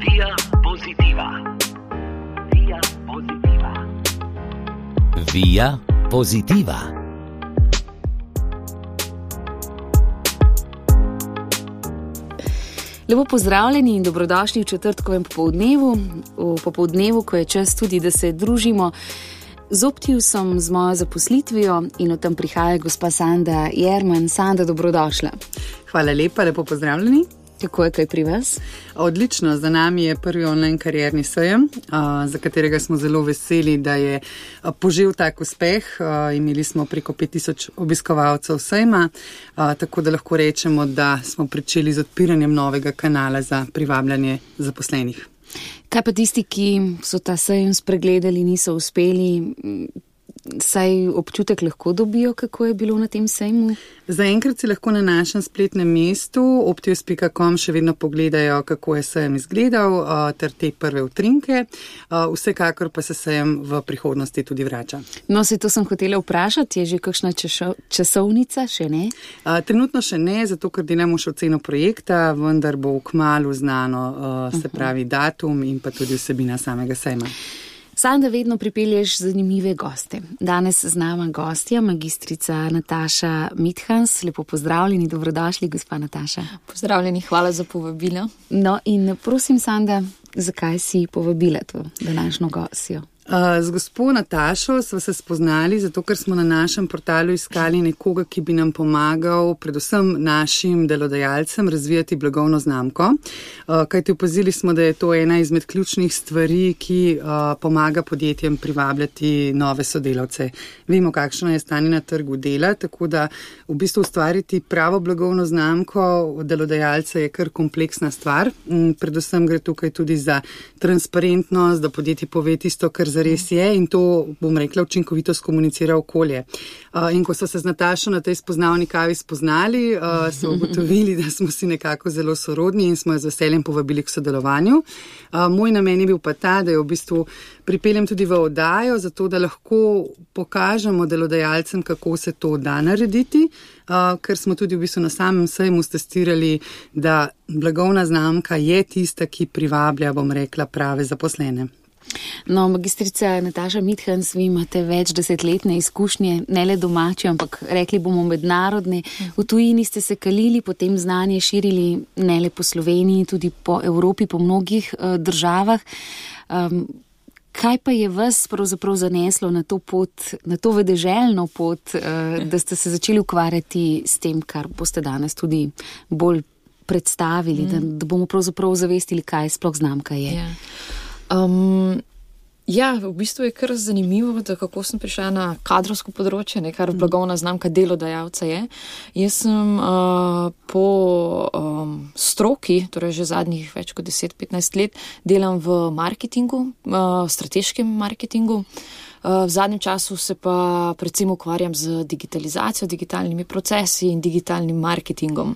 Via Positiva. Via Positiva. Via Positiva. Lepo pozdravljeni in dobrodošli v četrtkovem popoldnevu, v popoldnevu, ko je čas tudi, da se družimo z Optiusom, z mojo zaposlitvijo, in o tem prihaja gospa Sanda Jerman. Sanda, dobrodošla. Hvala lepa, lepo pozdravljeni. Kako je kaj pri vas? Odlično, za nami je prvi online karierni sejem, za katerega smo zelo veseli, da je požel tak uspeh. Imeli smo preko 5000 obiskovalcev sejma, tako da lahko rečemo, da smo pričeli z odpiranjem novega kanala za privabljanje zaposlenih. Kaj pa tisti, ki so ta sejem spregledali, niso uspeli, saj občutek lahko dobijo, kako je bilo na tem sejmu? Zaenkrat si lahko na našem spletnem mestu optius.com še vedno pogledajo, kako je sejem izgledal, ter te prve utrinke. Vsekakor pa se sejem v prihodnosti tudi vrača. No, se to sem hotela vprašati, je že kakšna časovnica, še ne? Trenutno še ne, zato ker delamo še oceno projekta, vendar bo kmalu znano, se pravi datum in pa tudi vsebina samega sejma. Sanda, vedno pripelješ zanimive goste. Danes z nama gostja, magistrica Nataša Mithans. Lepo pozdravljeni, dobrodošli, gospa Nataša. Pozdravljeni, hvala za povabilo. No in prosim, Sanda, zakaj si povabila to današnjo gostjo? Z gospo Natašo smo se spoznali, zato ker smo na našem portalu iskali nekoga, ki bi nam pomagal, predvsem našim delodajalcem, razvijati blagovno znamko. Kajti opazili smo, da je to ena izmed ključnih stvari, ki pomaga podjetjem privabljati nove sodelavce. Vemo, kakšno je stanje na trgu dela, tako da v bistvu ustvariti pravo blagovno znamko delodajalca je kar kompleksna stvar. Predvsem gre tukaj tudi za transparentnost, da podjetje pove tisto, kar zares je, in to, bom rekla, učinkovito skomunicira okolje. In ko so se z Natašo na tej spoznavni kavi spoznali, so ugotovili, da smo si nekako zelo sorodni in smo jo z veseljem povabili k sodelovanju. Moj namen je bil pa ta, da jo v bistvu pripeljem tudi v oddajo, zato da lahko pokažemo delodajalcem, kako se to da narediti, ker smo tudi v bistvu na samem sejmu testirali, da blagovna znamka je tista, ki privablja, bom rekla, prave zaposlene. No, magistrica Nataša Mithans, vi imate več desetletne izkušnje, ne le domače, ampak rekli bomo mednarodne. V tujini ste se kalili, potem znanje širili ne le po Sloveniji, tudi po Evropi, po mnogih državah. Kaj pa je vas pravzaprav zaneslo na to pot, na to vedeželjno pot, da ste se začeli ukvarjati s tem, kar boste danes tudi bolj predstavili, da bomo pravzaprav zavestili, kaj sploh znamka je? V bistvu je kar zanimivo, da kako sem prišla na kadrovsko področje, kar blagovna znamka delodajalca je. Jaz sem po stroki, torej že zadnjih več kot 10-15 let, delam v marketingu, strateškem marketingu. V zadnjem času se pa predvsem ukvarjam z digitalizacijo, digitalnimi procesi in digitalnim marketingom.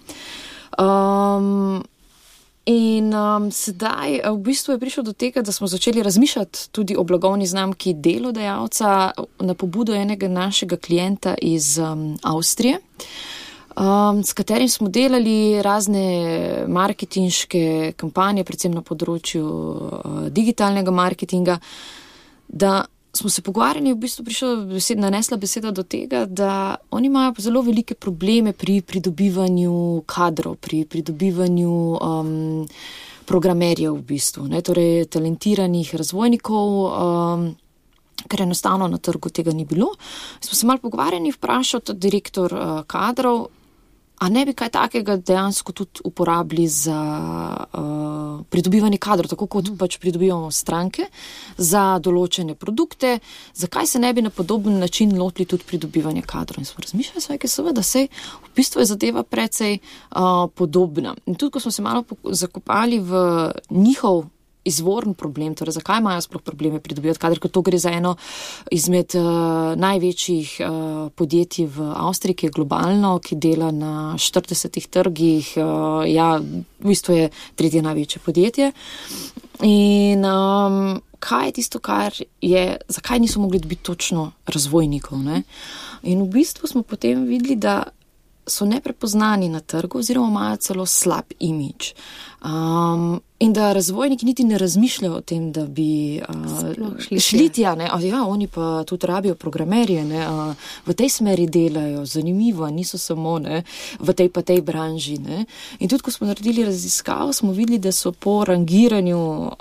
Sedaj v bistvu je prišlo do tega, da smo začeli razmišljati tudi o blagovni znamki delodajalca na pobudo enega našega klienta iz Avstrije, s katerim smo delali razne marketinške kampanje, predvsem na področju digitalnega marketinga, da smo se pogovarjali, v bistvu nanesla beseda do tega, da oni imajo zelo velike probleme pri pridobivanju kadrov, pri pridobivanju programerjev v bistvu, torej talentiranih razvojnikov, ker enostavno na trgu tega ni bilo. Smo se malo pogovarjali, vprašal direktor kadrov, a ne bi kaj takega dejansko tudi uporabili za pridobivanje kadrov, tako kot pač pridobivamo stranke za določene produkte, zakaj se ne bi na podoben način lotili tudi pridobivanja kadrov. In smo razmišljali, seveda, v bistvu je zadeva precej podobna. In tudi, ko smo se malo zakopali v njihov izvorni problem, torej zakaj imajo sploh probleme pridobivati kadre, ker to gre za eno izmed največjih podjetij v Avstriji, ki je globalno, ki dela na 40 trgih, v bistvu je tretje največje podjetje. In kaj je tisto, kar je, zakaj niso mogli dobiti točno razvojnikov, ne? In v bistvu smo potem videli, da so neprepoznani na trgu oziroma imajo celo slab imidž. In da razvojniki niti ne razmišljajo o tem, da bi šli tja. Ja, oni pa tudi rabijo programerje, v tej smeri delajo, zanimivo, niso samo v tej pa tej branži. In tudi, ko smo naredili raziskavo, smo videli, da so po rangiranju,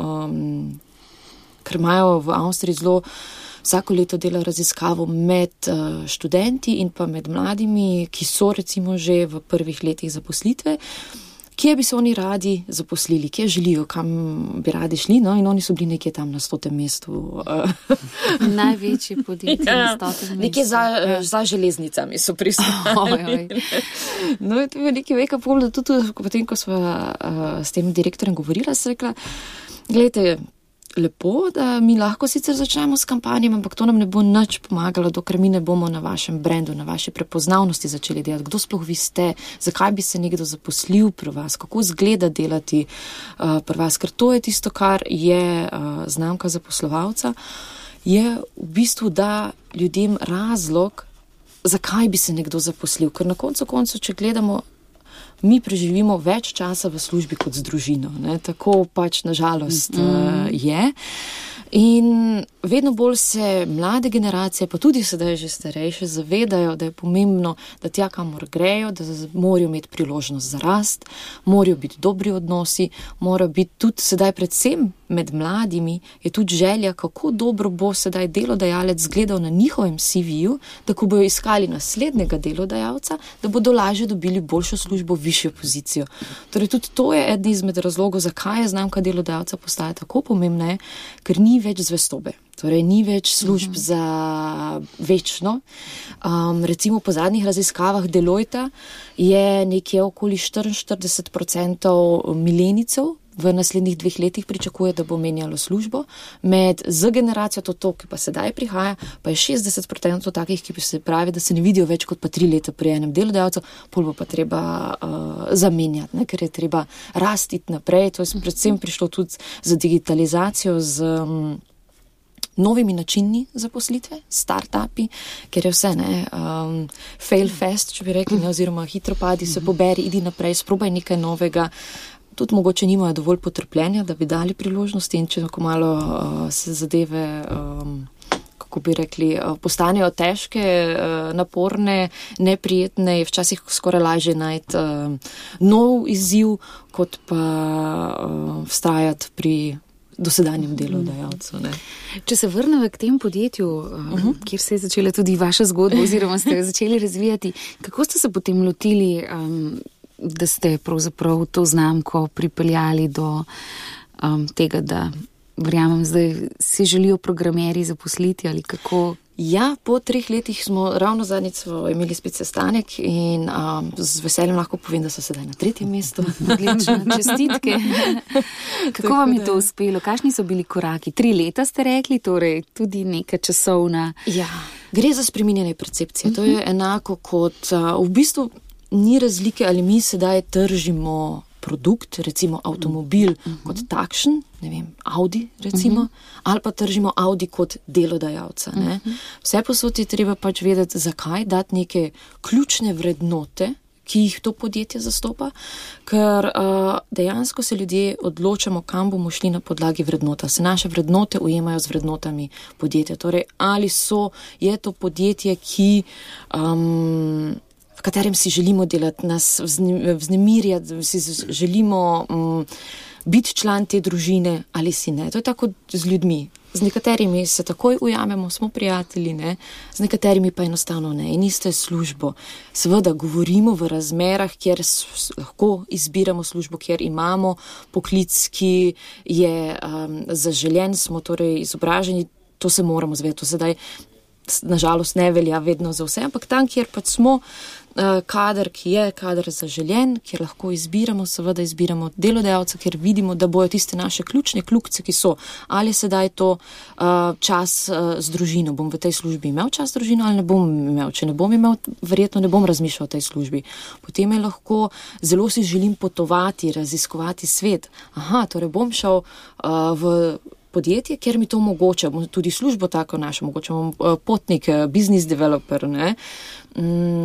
ker imajo v Avstriji zelo vsako leto dela raziskavo med študenti in pa med mladimi, ki so recimo že v prvih letih zaposlitve, kje bi se oni radi zaposlili, kje želijo, kam bi radi šli, in oni so bili nekje tam na 100. mestu. Največje podjetje na 100. mestu. Nekje za železnicami so pristali. No, in to je nekaj veka pol, da tudi potem, ko smo s tem direktorjem govorila, sem rekla, gledajte, lepo, da mi lahko sicer začnemo s kampanjem, ampak to nam ne bo nič pomagalo, dokler mi ne bomo na vašem brendu, na vaši prepoznavnosti začeli delati. Kdo sploh vi ste? Zakaj bi se nekdo zaposlil pri vas? Kako izgleda delati pri vas? Ker to je tisto, kar je znamka zaposlovalca, je v bistvu da ljudem razlog, zakaj bi se nekdo zaposlil. Ker na koncu, če gledamo, mi preživimo več časa v službi kot z družino. Tako pač nažalost je. In vedno bolj se mlade generacije, pa tudi sedaj že starejše, zavedajo, da je pomembno, da tja, kamor grejo, da morajo imeti priložnost za rast, morajo biti dobri odnosi, morajo biti tudi sedaj predvsem med mladimi, je tudi želja, kako dobro bo sedaj delodajalec gledal na njihovem CV-ju, da ko bojo iskali naslednjega delodajalca, da bodo lažje dobili boljšo službo, višjo pozicijo. Torej tudi to je eden izmed razlogov, zakaj je znamka delodajalca postaja tako pomembna, ker ni več zvestobe. Torej, ni več služb za večno. Recimo po zadnjih raziskavah Deloitta je nekje okoli 44% milenijcev v naslednjih 2 letih pričakuje, da bo menjalo službo. Z generacijo to, ki pa sedaj prihaja, pa je 60% takih, ki se pravi, da se ne vidijo več kot pa 3 leta pri enem delodajalcu, pol bo pa treba zamenjati, ker je treba rasti naprej. To je predvsem prišlo tudi za digitalizacijo, z novimi načini zaposlitve, start-upi, ker je vse, fail fast, če bi rekli, oziroma hitro padi, se poberi, idi naprej, sprobaj nekaj novega. Tudi mogoče nimajo dovolj potrpljenja, da bi dali priložnosti, in če tako malo se zadeve, kako bi rekli, postanejo težke, naporne, neprijetne, je včasih skoraj lažje najti nov izziv, kot pa vztrajati pri dosedanjem delodajalcu. Če se vrnemo k tem podjetju, kjer se je začela tudi vaša zgodba, oziroma ste jo začeli razvijati, kako ste se potem lotili, da ste pravzaprav to znamko pripeljali do tega, da verjamem, zdaj si želijo programerji zaposliti ali kako? Ja, po 3 letih smo ravno zadnjič imeli spet sestanek in z veseljem lahko povem, da so sedaj na 3. mestu. Odlično, čestitke. Kako vam je to uspelo? Kakšni so bili koraki? 3 leta ste rekli, torej tudi neka časovna. Ja, gre za spreminjanje percepcije. To je enako kot v bistvu ni razlike, ali mi sedaj tržimo produkt, recimo avtomobil kot takšen, ne vem, Audi recimo, ali pa tržimo Audi kot delodajalca. Vse posod je treba pač vedeti, zakaj dati neke ključne vrednote, ki jih to podjetje zastopa, ker dejansko se ljudje odločamo, kam bomo šli na podlagi vrednota. Se naše vrednote ujemajo z vrednotami podjetja. Torej, ali je to podjetje, ki v katerem si želimo delati, nas vznemirjati, si želimo biti član te družine ali si ne. To je tako z ljudmi. Z nekaterimi se takoj ujamemo, smo prijatelji, z nekaterimi pa enostavno ne. In isto je službo. Seveda govorimo v razmerah, kjer lahko izbiramo službo, kjer imamo poklic, ki je zaželjen, smo torej izobraženi, to se moramo zvedeti. To sedaj nažalost ne velja vedno za vse, ampak tam, kjer pač smo kader, ki je kader zaželjen, kjer lahko izbiramo, seveda izbiramo delodajalca, kjer vidimo, da bojo tiste naše ključne kljukice, ki so, ali sedaj to čas z družino, bom v tej službi imel čas z družino ali ne bom imel, če ne bom imel, verjetno ne bom razmišljal o tej službi. Potem je lahko, zelo si želim potovati, raziskovati svet. Torej bom šel v podjetje, kjer mi to omogoča, bom tudi službo tako našel, mogoče bom potnik, business developer,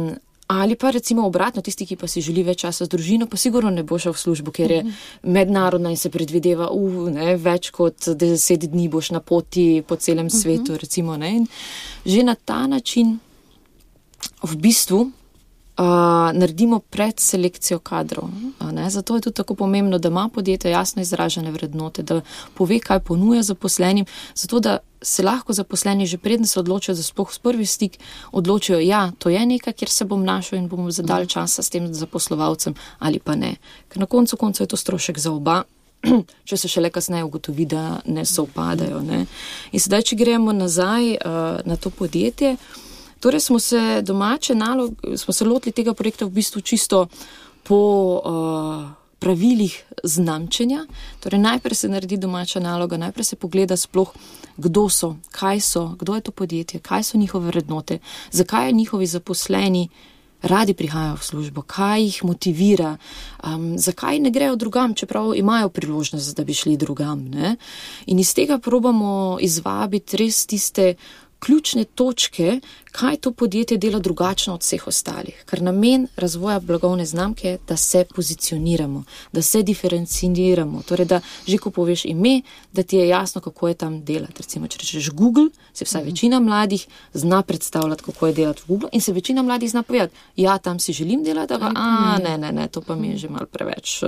Ali pa recimo obratno, tisti, ki pa si želi več časa z družino, pa sigurno ne bo šel v službo, ker je mednarodna in se predvideva, več kot 10 dni boš na poti po celem svetu, recimo, ne. In že na ta način v bistvu naredimo predselekcijo kadrov. Ne? Zato je tudi tako pomembno, da ima podjetje jasno izražene vrednote, da pove, kaj ponuja zaposlenim, zato da se lahko zaposleni že preden se odločijo za sploh prvi stik, odločijo, ja, to je nekaj, kjer se bom našel in bom za dalj časa s tem zaposlovalcem ali pa ne. Ker na koncu je to strošek za oba, če se šele kasneje ugotovi, da ne sovpadajo. Ne? In sedaj, če gremo nazaj na to podjetje, torej smo se lotili tega projekta v bistvu čisto po pravilih znamčenja. Torej najprej se naredi domača naloga, najprej se pogleda sploh, kdo so, kaj so, kdo je to podjetje, kaj so njihove vrednote, zakaj njihovi zaposleni radi prihajajo v službo, kaj jih motivira, zakaj ne grejo drugam, čeprav imajo priložnost, da bi šli drugam. Ne? In iz tega probamo izvabiti res tiste ključne točke, kaj to podjetje dela drugačno od vseh ostalih. Ker namen razvoja blagovne znamke je, da se pozicioniramo, da se diferenciramo, torej da že ko poveš ime, da ti je jasno, kako je tam delati. Recimo, če rečeš Google, se vsaj večina mladih zna predstavljati, kako je delati v Google in se večina mladih zna povedati, ja, tam si želim delati, ne, to pa mi je že malo preveč.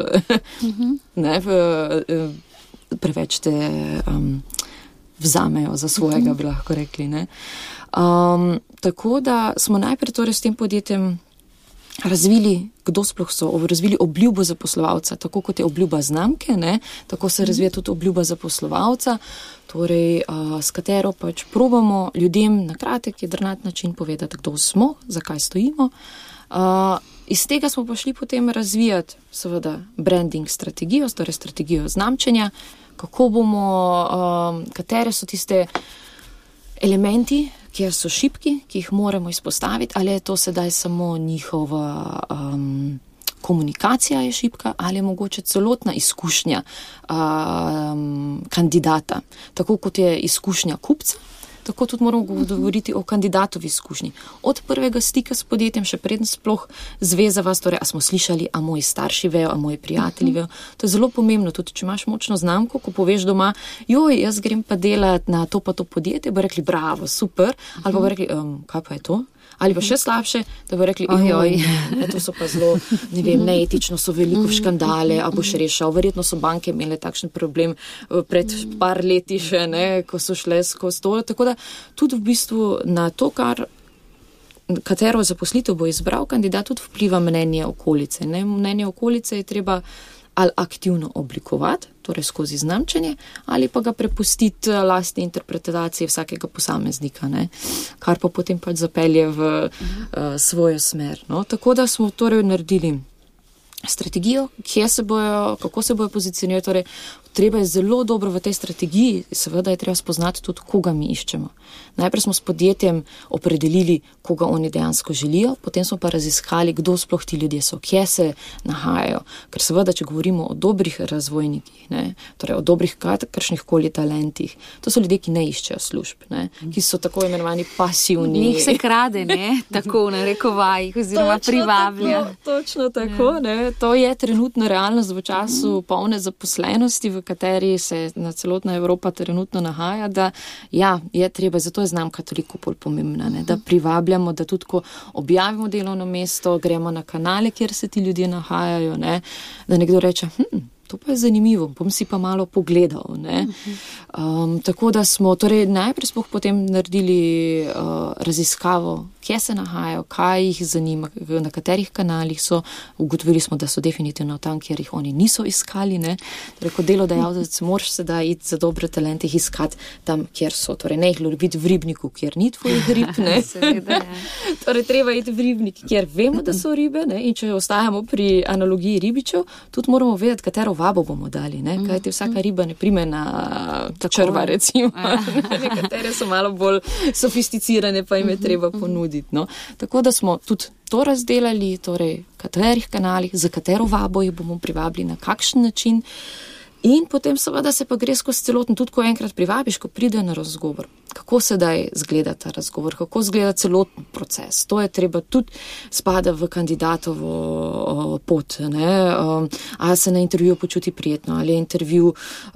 Preveč te vzamejo za svojega, bi lahko rekli. Ne? Tako da smo najprej torej s tem podjetjem razvili, kdo sploh so, razvili obljubo zaposlovalca, tako kot je obljuba znamke, ne? Tako se razvija tudi obljuba zaposlovalca, torej s katero pač probamo ljudem na kratek, jedrnat način povedati, kdo smo, zakaj stojimo. Iz tega smo pa šli potem razvijati seveda branding strategijo, torej strategijo znamčenja, kako bomo, katere so tiste elementi, kjer so šibki, ki jih moramo izpostaviti, ali je to sedaj samo njihova komunikacija je šibka, ali je mogoče celotna izkušnja kandidata, tako kot je izkušnja kupca. Tako tudi moramo govoriti o kandidatovi izkušnji. Od prvega stika s podjetjem, še preden sploh zveza vas, torej, a smo slišali, a moji starši vejo, a moji prijatelji vejo. To je zelo pomembno, tudi če imaš močno znamko, ko poveš doma, jaz grem pa delati na to pa to podjetje, bo rekli, bravo, super, ali bo rekli, kaj pa je to? Ali pa še slabše, da bo rekli, to so pa zelo, neetično, so veliko škandale, a boš rešal. Verjetno so banke imele takšen problem pred par leti še, ne, ko so šle skozi to. Tako da tudi v bistvu na to, katero zaposlitev bo izbral kandidat, tudi vpliva mnenje okolice. Ne? Mnenje okolice je treba ali aktivno oblikovati, torej skozi znamčenje, ali pa ga prepustiti lastni interpretaciji vsakega posameznika, ne? Kar pa potem pač zapelje v svojo smer. No? Tako da smo torej naredili strategijo, kako se bojo pozicionirati, torej treba je zelo dobro v tej strategiji, seveda je treba spoznati tudi, koga mi iščemo. Najprej smo s podjetjem opredelili, koga oni dejansko želijo, potem smo pa raziskali, kdo sploh ti ljudje so, kje se nahajajo. Ker seveda, če govorimo o dobrih razvojnikih, ne, torej o dobrih kakršnihkoli talentih, to so ljudje, ki ne iščejo služb, ne, ki so tako imenovani pasivni. Njih se krade, ne, tako na rekovajih oziroma privablja. Točno tako, ne. To je trenutno realnost v času polne zaposlenosti, v kateri se na celotna Evropa trenutno nahaja, da je treba, zato je znamka toliko bolj pomembna, ne, da privabljamo, da tudi ko objavimo delovno mesto, gremo na kanale, kjer se ti ljudje nahajajo, ne, da nekdo reče, to pa je zanimivo, bom si pa malo pogledal. Ne. Tako da smo torej najprej sploh potem naredili raziskavo, kje se nahajajo, kaj jih zanima, na katerih kanalih so. Ugotovili smo, da so definitivno tam, kjer jih oni niso iskali. Ne. Torej, kot delodajalec moraš sedaj iti za dobre talente, jih iskati tam, kjer so. Torej, ne jih loviti v ribniku, kjer ni tvojih rib. Ne. Torej, treba iti v ribnik, kjer vemo, da so ribe. Ne. In če ostajamo pri analogiji ribičev, tudi moramo vedeti, katero vabo bomo dali. Ne. Kajti vsaka riba ne prime na črva, recimo. Nekatere so malo bolj sofisticirane, pa jim je treba ponuditi. No. Tako da smo tudi to razdelali, torej katerih kanalih, za katero vabo jih bomo privabili, na kakšen način. In potem seveda se pa gre skozi celoten, tudi ko enkrat privabiš, ko pride na razgovor. Kako sedaj zgleda ta razgovor, kako zgleda celoten proces. To je treba tudi spada v kandidatovo pot. Ali se na intervjuju počuti prijetno, ali je intervju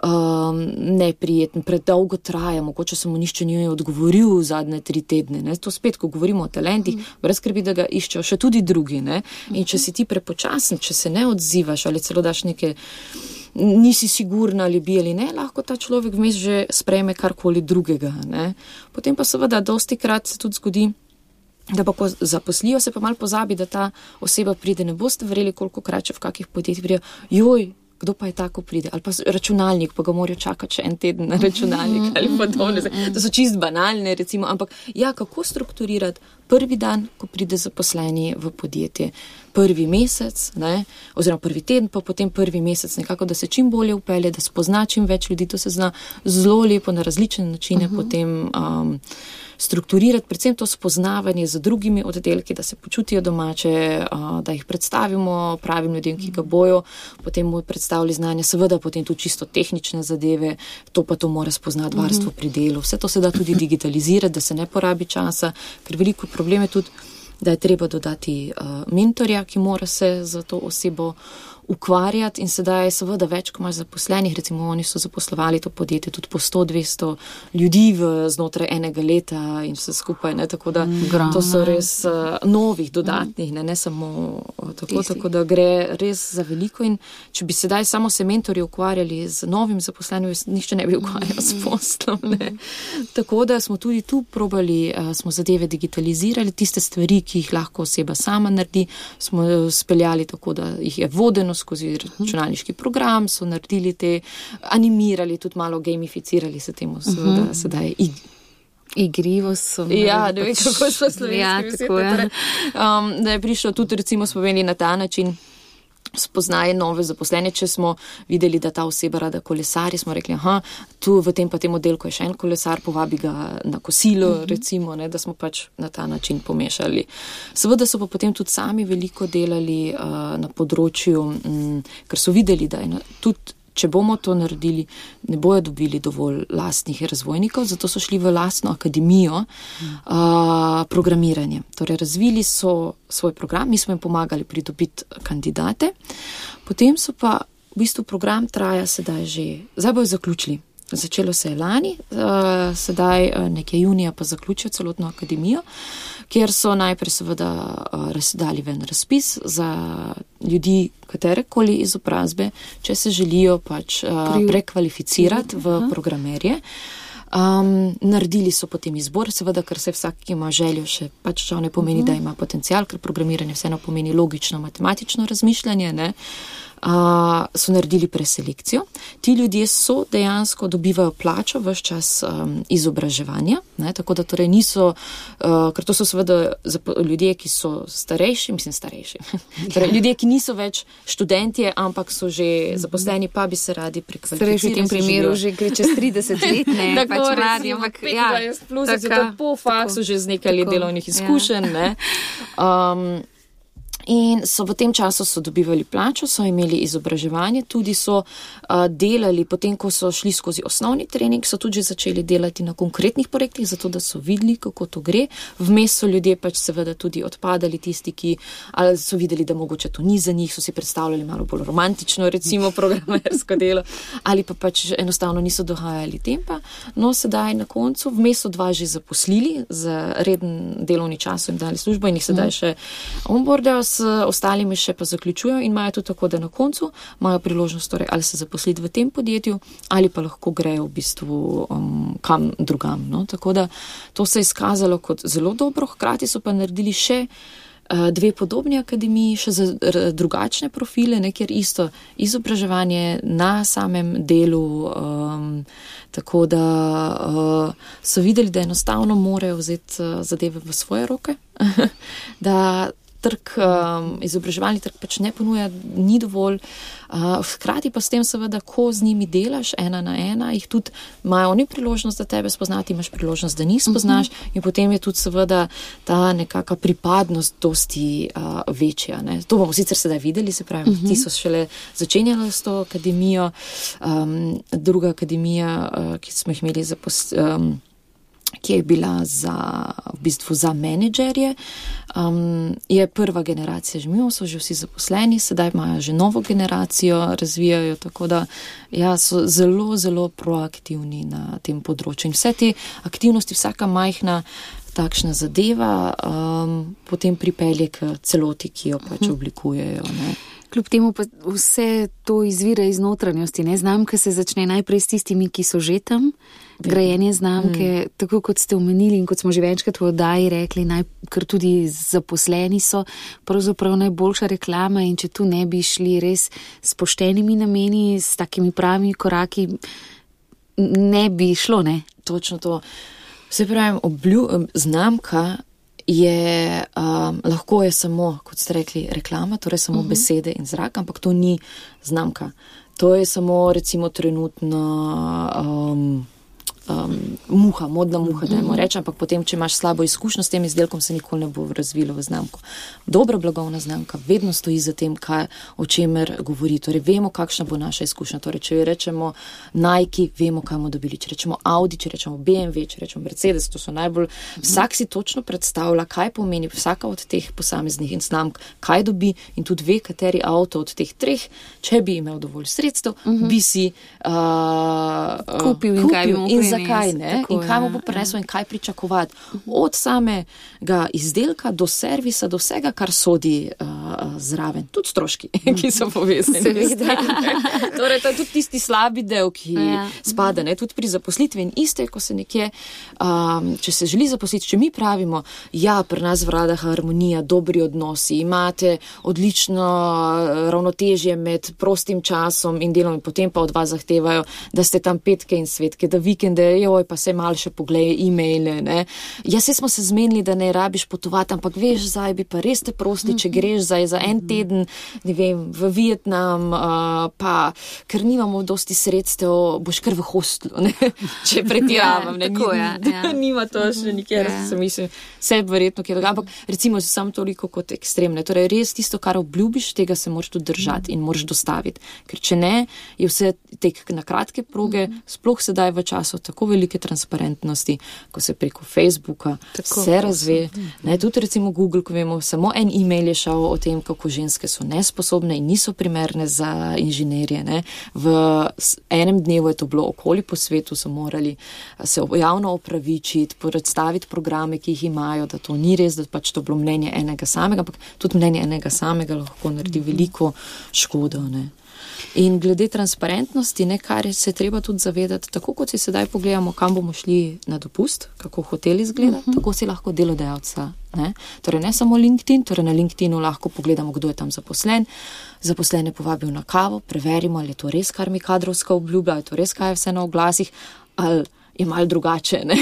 neprijeten, predolgo traja, mogoče se mu nišče ni odgovoril zadnje 3 tedne. Ne? To spet, ko govorimo o talentih, brez skrbi, da ga iščejo še tudi drugi. Ne? In če si ti prepočasen, če se ne odzivaš ali celo daš neke nisi sigurna ali bi ali ne, lahko ta človek vmes že sprejme karkoli drugega. Ne? Potem pa seveda dosti krat se tudi zgodi, da pa ko zaposlijo, se pa malo pozabi, da ta oseba pride. Ne boste verjeli, koliko krat še v kakih podjetjih pride, joj, kdo pa je tako pride, ali pa računalnik, pa ga morajo čakati še en teden na računalnik ali podobne. To so čist banalne, recimo, ampak ja, kako strukturirati prvi dan, ko pride zaposleni v podjetje, prvi mesec, ne, oziroma prvi teden, pa potem prvi mesec, nekako, da se čim bolje upelje, da spozna čim več ljudi, to se zna zelo lepo na različne načine potem strukturirati, predvsem to spoznavanje z drugimi oddelki, da se počutijo domače, da jih predstavimo pravim ljudem, ki ga bojo, potem mu predstavili znanje, seveda potem tudi čisto tehnične zadeve, to pa to mora spoznati varstvo pri delu, vse to se da tudi digitalizirati, da se ne porabi časa, ker veliko problem je tudi, da je treba dodati mentorja, ki mora se za to osebo ukvarjati in sedaj seveda več, ko imaš zaposlenih, recimo oni so zaposlovali to podjetje tudi po 100-200 ljudi znotraj enega leta in vse skupaj, ne, tako da to so res novih, dodatnih, ne samo tako da gre res za veliko in če bi sedaj samo se mentorji ukvarjali z novim zaposlenim, nišče ne bi ukvarjal s poslom, ne. Tako da smo tudi tu probali, smo zadeve digitalizirali, tiste stvari, ki jih lahko oseba sama naredi, smo speljali tako, da jih je vodeno skozi računalniški program, so naredili te, animirali, tudi malo gamificirali se temu, seveda, sedaj igrivo so. Ja, ne vem, kako so slovenski vsi. Da je prišlo tudi, recimo, smo imeli na ta način spoznaje nove zaposlene, če smo videli, da ta oseba rada kolesari, smo rekli, tu v tem pa tem oddelku je še en kolesar, povabi ga na kosilo, recimo, ne, da smo pač na ta način pomešali. Seveda so pa potem tudi sami veliko delali na področju, ker so videli, da je tudi če bomo to naredili, ne bojo dobili dovolj lastnih razvojnikov, zato so šli v lastno akademijo programiranje. Torej, razvili so svoj program, mi smo jim pomagali pridobiti kandidate, potem so pa v bistvu program traja sedaj že, zdaj bojo zaključili. Začelo se je lani, sedaj nekje junija pa zaključijo celotno akademijo, kjer so najprej seveda dali ven razpis za ljudi katerekoli izobrazbe, če se želijo pač prekvalificirati v programerje. Naredili so potem izbor, seveda, ker se vsak, ki ima željo, še pač to ne pomeni, da ima potencial, ker programiranje vseeno pomeni logično, matematično razmišljanje, ne. So naredili preselekcijo. Ti ljudje so dejansko dobivajo plačo ves čas izobraževanja, ne, tako da torej niso, ker to so seveda ljudje, ki so starejši, torej ljudje, ki niso več študentje, ampak so že zaposleni, pa bi se radi prekvalificirali. Starejši v tem primeru že gre čez 30 let, ne, pač mladi, ampak ja. Plus, po faksu že z nekaj let delovnih izkušenj, ne. In so v tem času so dobivali plačo, so imeli izobraževanje, tudi so delali, potem ko so šli skozi osnovni trening, so tudi že začeli delati na konkretnih projektih, zato da so videli, kako to gre. Vmes so ljudje pač seveda tudi odpadali, tisti, ki ali so videli, da mogoče to ni za njih, so si predstavljali malo bolj romantično, recimo programersko delo, ali pa pač enostavno niso dohajali tempa. No, sedaj na koncu, vmes so 2 že zaposlili, za reden delovni čas so jim dali službo in jih sedaj še onboardajo, s ostalimi še pa zaključujejo in imajo tudi tako, da na koncu imajo priložnost torej ali se zaposliti v tem podjetju ali pa lahko grejo v bistvu kam drugam. No? Tako da to se je izkazalo kot zelo dobro, hkrati so pa naredili še 2 podobni akademiji, še za drugačne profile, ne, kjer isto izobraževanje na samem delu, tako da so videli, da enostavno morajo vzeti zadeve v svoje roke, da trg, izobraževalni trg pač ne ponuja, ni dovolj. Hkrati pa s tem seveda, ko z njimi delaš 1 na 1, jih tudi imajo oni priložnost, da tebe spoznati, imaš priložnost, da njih spoznaš in potem je tudi seveda ta nekaka pripadnost dosti večja. Ne. To bomo sicer sedaj videli, se pravi, ti so šele začenjali s to akademijo, druga akademija, ki smo jih imeli ki je bila v bistvu za menedžerje, je prva generacija žmijov, so že vsi zaposleni, sedaj imajo že novo generacijo, razvijajo, tako da so zelo, zelo proaktivni na tem področju. In vse te aktivnosti, vsaka majhna takšna zadeva, potem pripelje k celoti, ki jo pač oblikujejo, ne. Kljub temu pa vse to izvira iz notranjosti, ne? Znamka se začne najprej s tistimi, ki so že tam, grajenje znamke, tako kot ste omenili in kot smo že večkrat v oddaji rekli, ker tudi zaposleni so pravzaprav najboljša reklama in če tu ne bi šli res s poštenimi nameni, s takimi pravimi koraki, ne bi šlo, ne? Točno to. Vse pravim, znamka je, lahko je samo, kot ste rekli, reklama, torej samo besede in zrak, ampak to ni znamka. To je samo recimo trenutno modna muha, dajmo reči, ampak potem, če imaš slabo izkušnjo s tem izdelkom, se nikoli ne bo razvilo v znamko. Dobra blagovna znamka vedno stoji za tem, o čemer govori. Torej, vemo, kakšna bo naša izkušnja. Torej, če rečemo Nike, vemo, kaj bomo dobili. Če rečemo Audi, če rečemo BMW, če rečemo Mercedes, to so najbolj... Vsak si točno predstavlja, kaj pomeni vsaka od teh posameznih znamk, kaj dobi in tudi ve, kateri avto od teh 3, če bi imel dovolj sredstev, bi si kupil in kaj bi mu zakaj ne? Tako, in kaj mu bo prinesel in kaj pričakovati. Od samega izdelka do servisa, do vsega, kar sodi zraven. Tudi stroški, ki so povezani. Torej, to je tudi tisti slabi del, ki spada, ne? Tudi pri zaposlitvi. In isto je, ko se nekje, če se želi zaposliti, če mi pravimo, pri nas vlada harmonija, dobri odnosi, imate odlično ravnotežje med prostim časom in delom in potem pa od vas zahtevajo, da ste tam petke in svetke, da vikende pa se malo še pogledajo e-maile, ne. Se smo se zmenili, da ne rabiš potovati, ampak veš, zdaj bi pa res te prosti, če greš za en teden, ne vem, v Vietnam, pa ker nimamo dosti sredstev, boš kar v hostlu, ne, če pretiravam, ne. Nima to še nikjer, mislim, vse verjetno, ampak recimo se samo toliko kot ekstremne. Torej, res tisto, kar obljubiš, tega se moraš tudi držati in moraš dostaviti. Ker če ne, je vse tek na kratke proge, sploh sedaj v času tako velike transparentnosti, ko se preko Facebooka vse razve. Ne, tudi recimo Google, ko vemo, samo en e-mail je šel o tem, kako ženske so nesposobne in niso primerne za inženirje. Ne. V enem dnevu je to bilo okoli po svetu, so morali se javno opravičiti, predstaviti programe, ki jih imajo, da to ni res, da pač to bilo mnenje enega samega, ampak tudi mnenje enega samega lahko naredi veliko škodo. Ne. In glede transparentnosti, kar se treba tudi zavedati, tako kot si sedaj pogledamo, kam bomo šli na dopust, kako hotel izgleda, tako si lahko delodajalca. Ne? Torej ne samo LinkedIn, torej na LinkedInu lahko pogledamo, kdo je tam zaposlen, zaposlene povabil na kavo, preverimo, ali je to res, kar mi kadrovska obljublja, ali je to res, kaj je vse na oglasih, ali je malo drugače, ne?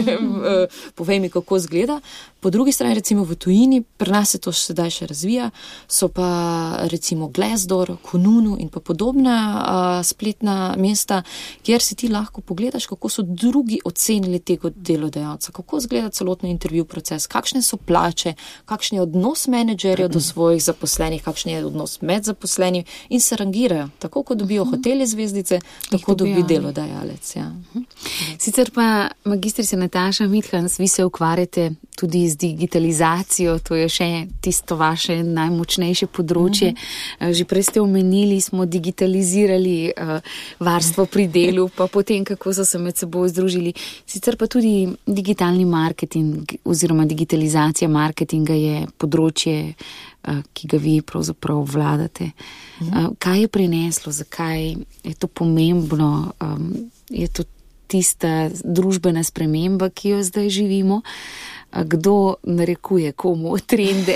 Povej mi, kako izgleda. Po drugi strani, recimo v tujini, pri nas se to sedaj še razvija, so pa recimo Glassdoor, Kununu in pa podobna spletna mesta, kjer si ti lahko pogledaš, kako so drugi ocenili tega delodajalca, kako izgleda celotno intervju proces, kakšne so plače, kakšen je odnos menedžerjev do svojih zaposlenih, kakšen je odnos med zaposlenimi in se rangirajo. Tako, kot dobijo hoteli zvezdice, tako dobi delodajalec. Ja. Sicer pa, magistrica Nataša Mithans, vi se ukvarjate tudi z digitalizacijo, to je še tisto vaše najmočnejše področje. Že prej ste omenili, smo digitalizirali varstvo pri delu, pa potem, kako so se med seboj združili. Sicer pa tudi digitalni marketing oziroma digitalizacija marketinga je področje, ki ga vi pravzaprav vladate. Kaj je prineslo, zakaj je to pomembno, je to tista družbena sprememba, ki jo zdaj živimo? Kdo narekuje komu trende?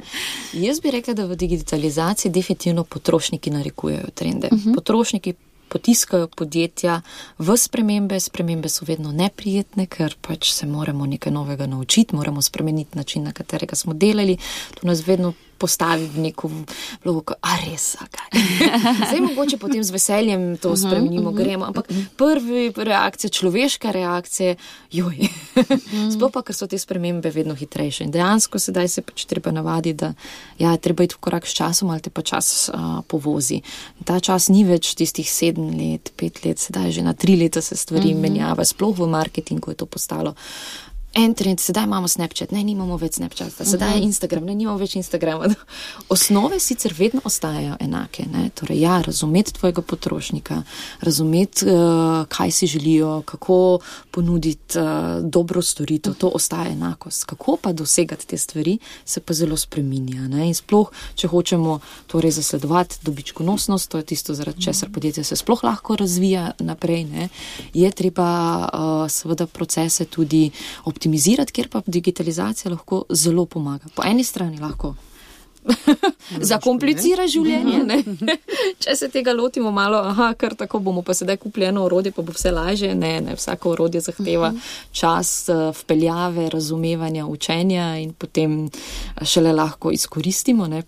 Jaz bi rekla, da v digitalizaciji definitivno potrošniki narekujejo trende. Potrošniki potiskajo podjetja v spremembe. Spremembe so vedno neprijetne, ker pač se moramo nekaj novega naučiti, moramo spremeniti način, na katerega smo delali. To nas vedno postavi v neko vlogo, a res, a kaj. Zdaj mogoče potem z veseljem to spremenimo, gremo, ampak prvi reakcija, človeška reakcija, joj. Sploh pa, ker so te spremembe vedno hitrejše. In dejansko sedaj se pač treba navaditi, da ja, treba iti v korak s časom, ali te pa čas povozi. In ta čas ni več tistih 7 let, 5 let, sedaj že na 3 leta se stvari menjava, sploh v marketingu je to postalo. En trend, sedaj imamo Snapchat, ne, nimamo več Snapchata, sedaj je Instagram, ne, nimamo več Instagrama. Osnove sicer vedno ostajajo enake, ne, torej ja, razumeti tvojega potrošnika, razumeti, kaj si želijo, kako ponuditi dobro storitev, to ostaja enakost. Kako pa dosegati te stvari, se pa zelo spreminja, ne, in sploh, če hočemo torej zasledovati dobičkonosnost, to je tisto, zaradi česar podjetje se sploh lahko razvija naprej, ne, je treba seveda procese tudi optimizirati, kjer pa digitalizacija lahko zelo pomaga. Po eni strani lahko zakomplicira življenje, ne? Če se tega lotimo malo, kar tako bomo pa sedaj kupili eno orodje, pa bo vse lažje, ne, vsako orodje zahteva čas vpeljave, razumevanja, učenja in potem šele lahko izkoristimo, ne.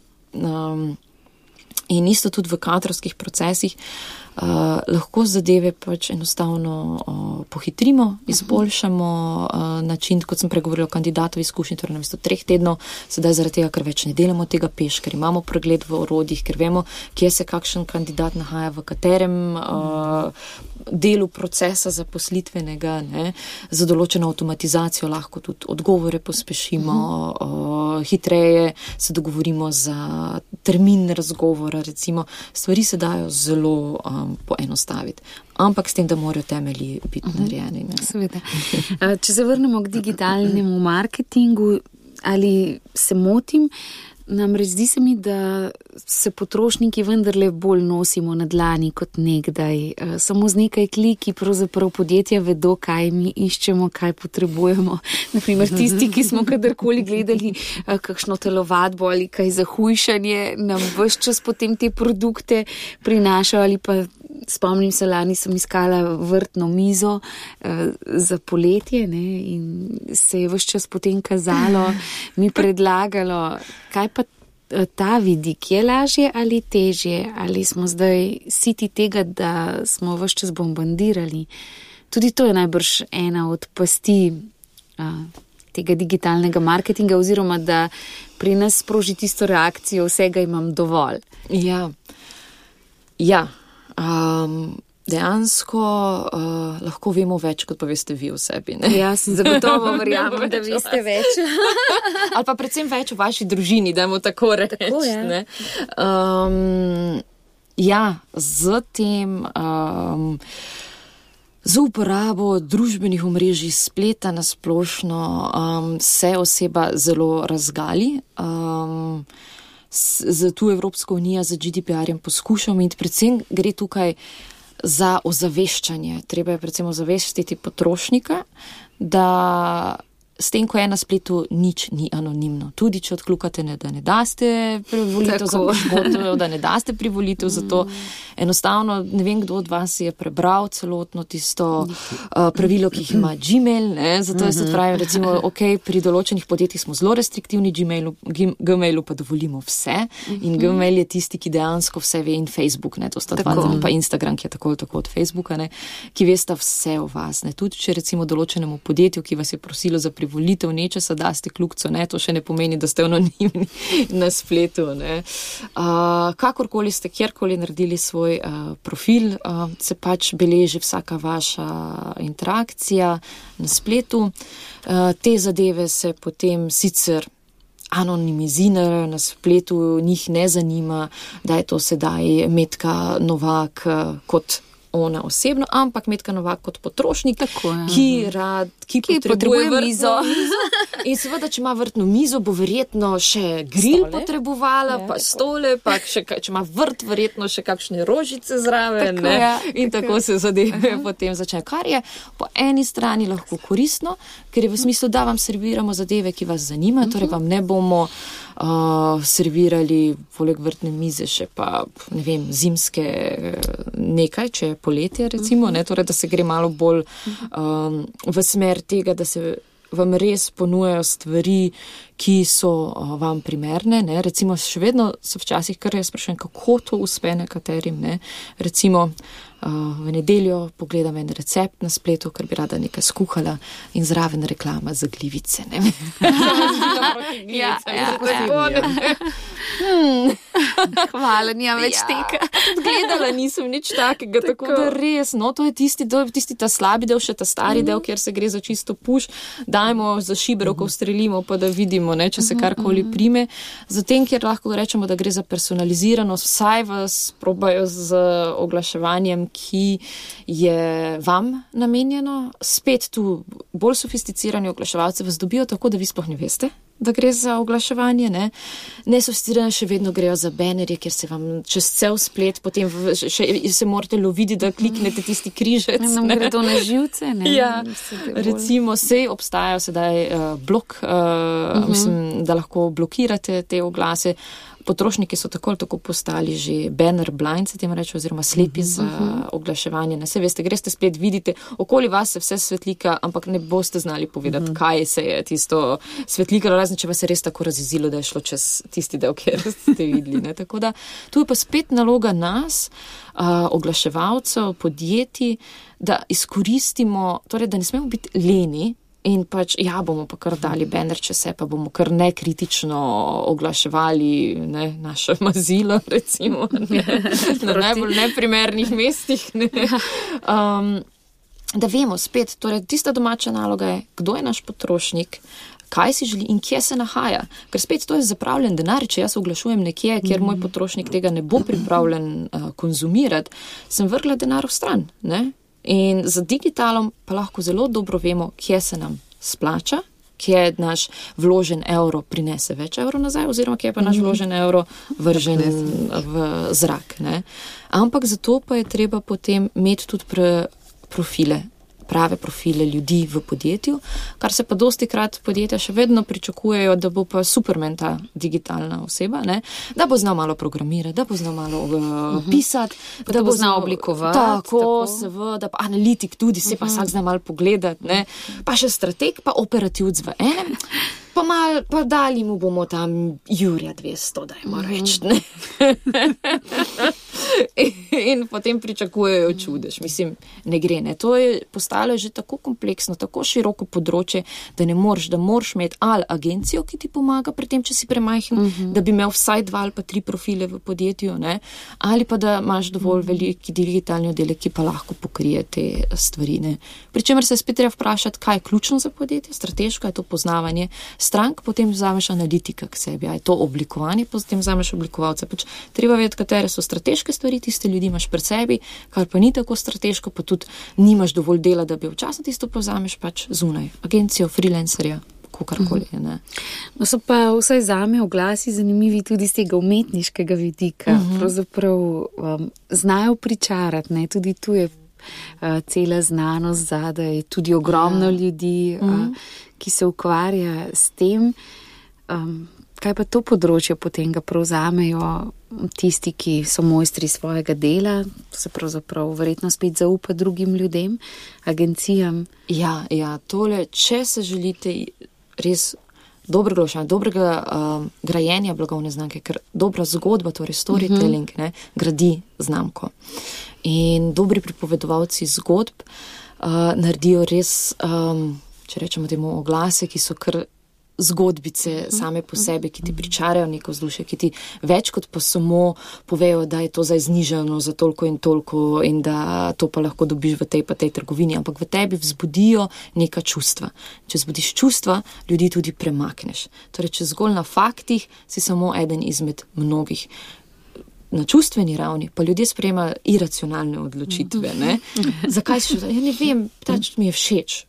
In isto tudi v kadrovskih procesih lahko zadeve pač enostavno pohitrimo, izboljšamo način, kot sem pregovorila o kandidatovi izkušnji, torej namesto 3 tednov, sedaj zaradi tega, ker več ne delamo tega peš, ker imamo pregled v orodjih, ker vemo, kje se kakšen kandidat nahaja, v katerem delu procesa zaposlitvenega, ne, za določeno avtomatizacijo lahko tudi odgovore pospešimo, hitreje se dogovorimo za termin razgovora, recimo, stvari se dajo zelo poenostaviti. Ampak s tem, da morajo temelji biti narejeni. Seveda. Če se vrnemo k digitalnemu marketingu, ali se motim, namreč zdi se mi, da se potrošniki vendarle bolj nosimo na dlani kot nekdaj. Samo z nekaj kliki pravzaprav podjetja vedo, kaj mi iščemo, kaj potrebujemo. Naprimer, tisti, ki smo kadarkoli gledali kakšno telovadbo ali kaj za hujšanje, nam ves čas potem te produkte prinašajo, ali pa spomnim se, lani sem iskala vrtno mizo za poletje, ne, in se je ves čas potem kazalo, mi predlagalo, kaj pa ta vidik, je lažje ali težje, ali smo zdaj siti tega, da smo ves čas bombardirali. Tudi to je najbrž ena od pasti tega digitalnega marketinga, oziroma da pri nas sproži tisto reakcijo, vsega imam dovolj. Ja. Dejansko lahko vemo več, kot pa veste vi o sebi. Ne? Jaz zagotovo verjamem, da veste več. Ali pa predvsem več o vaši družini, dajmo tako reči. Tako je. Ne? Ja, z tem, z uporabo družbenih omrežij, spleta na splošno, se oseba zelo razgali. Z tu Evropsko unijo, z GDPR-jem poskušamo in predvsem gre tukaj za ozaveščanje. Treba je predvsem ozaveščiti potrošnika, da s tem, ko je na spletu, nič ni anonimno. Tudi, če odkljukate, da ne daste privolitev za poškodbo, da ne daste privolitev za to. Enostavno, ne vem, kdo od vas je prebral celotno tisto pravilo, ki jih ima Gmail, ne? Zato jaz odpravim, recimo, pri določenih podjetjih smo zelo restriktivni, Gmailu pa dovolimo vse in Gmail je tisti, ki dejansko vse ve, in Facebook, ne? To sta dva, pa Instagram, ki je tako od Facebooka, ne? Ki vesta vse o vas, ne? Tudi, če recimo določenemu podjetju, ki vas je prosilo za privolitev nečesa, daste kljukco, ne, to še ne pomeni, da ste anonimni na spletu, ne. Kakorkoli ste kjerkoli naredili svoj profil, se pač beleži vsaka vaša interakcija na spletu. Te zadeve se potem sicer anonimizirajo na spletu, njih ne zanima, da je to sedaj Metka Novak kot ona osebno, ampak Metka Novak kot potrošnik, ki potrebuje mizo. In seveda, če ima vrtno mizo, bo verjetno še grill potrebovala, pa stole, pa še, če ima vrt, verjetno še kakšne rožice zraven, in tako se zadeve potem začne. Kar je po eni strani lahko koristno, ker je v smislu, da vam serviramo zadeve, ki vas zanimajo, torej vam ne bomo servirali poleg vrtne mize še pa, ne vem, zimske nekaj, če je poletje recimo, ne, torej, da se gre malo bolj v smer tega, da se vam res ponujajo stvari, ki so vam primerne, ne, recimo še vedno se včasih kar jaz sprašujem, kako to uspe nekaterim, ne, recimo v nedeljo pogledam en recept na spletu, ker bi rada nekaj skuhala in zraven reklama za glivice, ne. Hvala, nijam več tega. Gledala nisem nič takega, tako da res, no, to je tisti ta slabi del, še ta stari del, kjer se gre za čisto puš, dajmo za šibrovko ustrelimo, pa da vidimo, ne, če se karkoli prime. Zatem, kjer lahko rečemo, da gre za personaliziranost, vsaj vas probajo z oglaševanjem, ki je vam namenjeno. Spet tu bolj sofisticirani oglaševalci vas dobijo tako, da vi sploh ne veste, da gre za oglaševanje, ne. Nesofisticirane še vedno grejo za banerje, kjer se vam čez cel splet, potem še se morate loviti, da kliknete tisti križec. Nam gre to na živce, ne? Ja, recimo obstajajo sedaj blok, mislim, da lahko blokirate te oglase. Potrošniki so tako ali tako postali že banner blind, se temu reče, oziroma slepi za oglaševanje. Ne, se veste, greste splet, vidite, okoli vas se vse svetlika, ampak ne boste znali povedati, kaj se je tisto svetlikalo, razen če vas je res tako razjezilo, da je šlo čez tisti del, kjer ste videli. Ne. Tako da, tu je pa spet naloga nas, oglaševalcev, podjetij, da izkoristimo, torej, da ne smemo biti leni, in pač, ja, bomo pa kar dali banner, če se pa bomo kar nekritično oglaševali, ne, naše mazilo, recimo, ne, na najbolj neprimernih mestih, ne. Da vemo spet, torej, tista domača naloga je, kdo je naš potrošnik, kaj si želi in kje se nahaja. Ker spet to je zapravljen denar, če jaz oglašujem nekje, kjer moj potrošnik tega ne bo pripravljen konzumirati, sem vrgla denar v stran, ne. In za digitalom pa lahko zelo dobro vemo, kje se nam splača, kje naš vložen evro prinese več evrov nazaj, oziroma kje pa naš vložen evro vržen v zrak. Ne? Ampak zato pa je treba potem imeti tudi prave profile ljudi v podjetju, kar se pa dostikrat podjetja še vedno pričakujejo, da bo pa Superman ta digitalna oseba, ne? Da bo znal malo programirati, da bo znal malo pisati, da bo znal oblikovati. Tako, seveda, pa analitik tudi, se pa vsak zna malo pogledati, ne? Pa še strateg, pa operativc v enem, pa dali mu bomo tam Jurja 200, dajmo reči, ne? In potem pričakujejo čudež. Mislim, ne gre, ne. To je postalo že tako kompleksno, tako široko področje, da ne moreš, da moraš imeti ali agencijo, ki ti pomaga pri tem, če si premajhen, da bi imel vsaj 2 ali pa 3 profile v podjetju, ne, ali pa da imaš dovolj veliki digitalni oddelek, ki pa lahko pokrije te stvari, ne. Pričemer se spet treba vprašati, kaj je ključno za podjetje, strateško je to poznavanje strank, potem vzameš analitika k sebi, je to oblikovanje, potem vzameš oblikovalca. Pač treba vedeti, katere so strateške stvari, tiste ljudi imaš pred sebi, kar pa ni tako strateško, pa tudi nimaš dovolj dela, da bi včasno tisto povzameš pač zunaj. Agencijo, freelancerja, kakorkoli, ne. No, so pa vsaj zame oglasi zanimivi tudi z tega umetniškega vidika. Pravzaprav znajo pričarati, ne, tudi tu je cela znanost zadaj, tudi ogromno ljudi, ki se ukvarja s tem. Kaj pa to področje potem ga prevzamejo tisti, ki so mojstri svojega dela, se pravzaprav verjetno spet zaupa drugim ljudem, agencijam? Ja, tole, če se želite res dobrega grajenja blagovne znamke, ker dobra zgodba, torej storytelling, ne, gradi znamko. In dobri pripovedovalci zgodb naredijo res, če rečemo temu, oglase, ki so kar zgodbice same po sebi, ki ti pričarajo neko vzdušje, ki ti več kot pa samo povejo, da je to zdaj znižano za toliko in da to pa lahko dobiš v tej pa tej trgovini, ampak v tebi vzbudijo neka čustva. Če vzbudiš čustva, ljudi tudi premakneš. Torej, če zgolj na faktih si samo eden izmed mnogih. Na čustveni ravni pa ljudje sprejemajo iracionalne odločitve, ne? Zakaj si ja, ne vem, tač mi je všeč.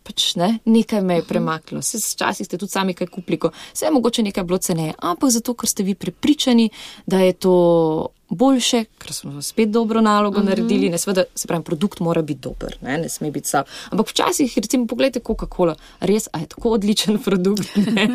pač ne, nekaj me je premaknilo. Včasih ste tudi sami kaj kupili, vse je mogoče nekaj bilo ceneje, ampak zato, ker ste vi prepričani, da je to boljše, ker smo spet dobro nalogo naredili, ne, seveda, se pravi, produkt mora biti dober, ne sme biti slab. Ampak včasih, recimo, pogledajte Coca-Cola, res, a je tako odličen produkt,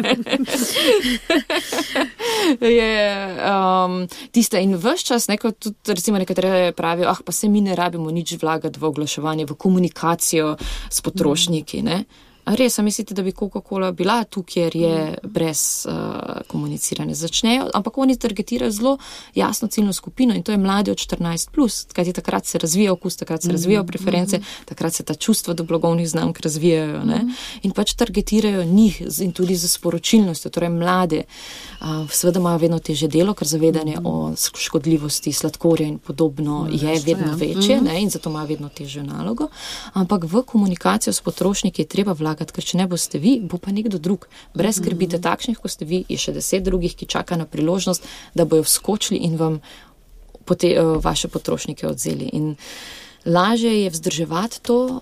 je tista in ves čas, neko tudi, recimo, nekatere pravijo, pa se mi ne rabimo nič vlagati v oglaševanje, v komunikacijo s potrošniki, ne. A res, a mislite, da bi Coca-Cola bila tu, kjer je brez komuniciranja? Začnejo, ampak oni targetirajo zelo jasno ciljno skupino in to je mladi od 14+, kajti takrat se razvija okus, takrat se razvijajo preference, takrat se ta čustva do blagovnih znamk razvijajo, ne? In pač targetirajo njih in tudi za sporočilnostjo, torej mlade. Seveda imajo vedno težje delo, ker zavedanje o škodljivosti sladkorja in podobno je vedno večje, ne? In zato imajo vedno težjo nalogo, ampak v komunikacijo s potrošniki je treba vlagati, ker če ne boste vi, bo pa nekdo drug. Brez skrbite takšnih, ko ste vi, je še 10 drugih, ki čaka na priložnost, da bojo vskočili in vam vaše potrošnike odzeli. In lažje je vzdrževati to